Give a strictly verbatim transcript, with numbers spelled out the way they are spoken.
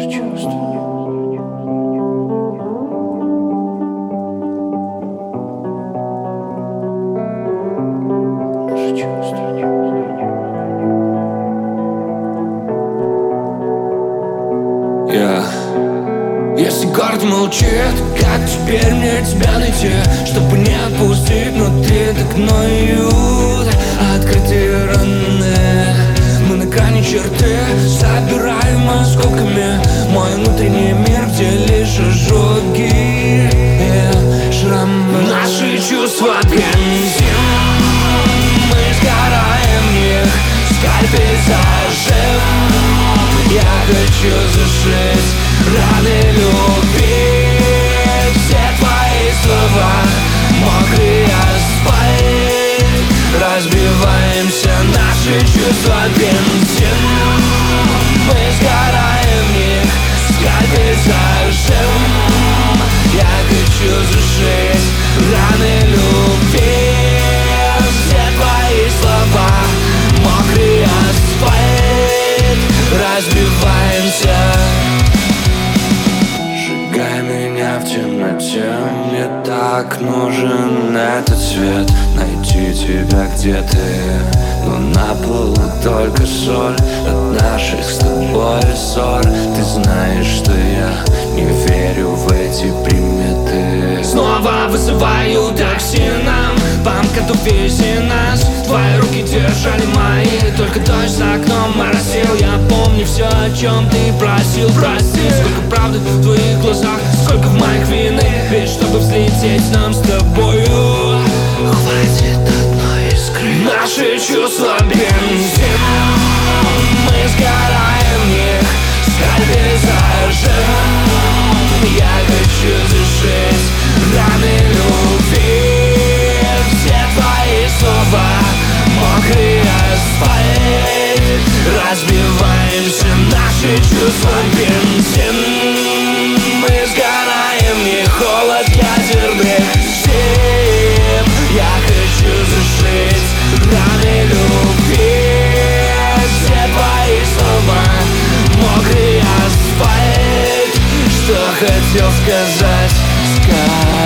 Yeah. Если город молчит, как теперь мне тебя найти, чтобы не отпустить внутри так ноют открытые раны? Мы на грани черты, собираем осколками мой внутренний мир, где лишь ожоги, yeah, шрамы. Наши чувства бензин, мы сгораем в них, скальпель зажим. Я хочу зашить раны любви. Все твои слова мокрый асфальт. Разбиваемся, наши чувства бензин. Мы сгораем в них, скальпель зажим. Я хочу зашить раны любви. Все твои слова мокрый асфальт. Разбиваемся. Сжигай меня в темноте. Мне так нужен этот свет. Найти тебя, где ты, но на полу только соль от наших с тобой ссор. Ты знаешь, что я не верю в эти приметы. Снова вызываю такси нам, по МКАДу вези нас. Твои руки держали мои, только дождь за окном моросил. Я помню все, о чем ты просил, прости. Сколько правды в твоих глазах, сколько в моих вины. Ведь чтобы взлететь нам с тобою, хватит одной искры. Наши чувства бензин, мы сгораем в них, скальпель зажим. Я хочу зашить раны любви. Все твои слова мокрый асфальт. Разбиваемся, наши чувства бензин. Мы сгораем в них, холод ядерных стен. Я хочу зашить раны любви. Все твои слова мокрый асфальт. Что хотел сказать, сказать.